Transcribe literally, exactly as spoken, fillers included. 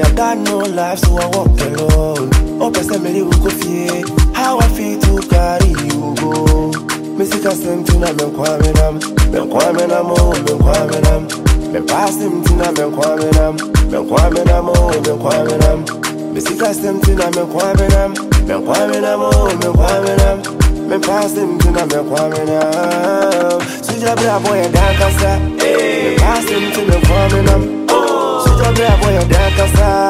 I got no life, so I walk alone. Oh, person, me go fear. How I feel to carry you go. Me see custom to na me kwame nam, me kwame nam oh, me kwame nam. Me pass him to na me kwame nam, me kwame nam oh, me kwame nam. Me see custom to na me kwame nam, me kwame nam oh, me kwame nam. Me pass him to na me kwame nam. Suja bra boy dan kasa, me pass him to me kwame nam. Suja bra boy dan kasa.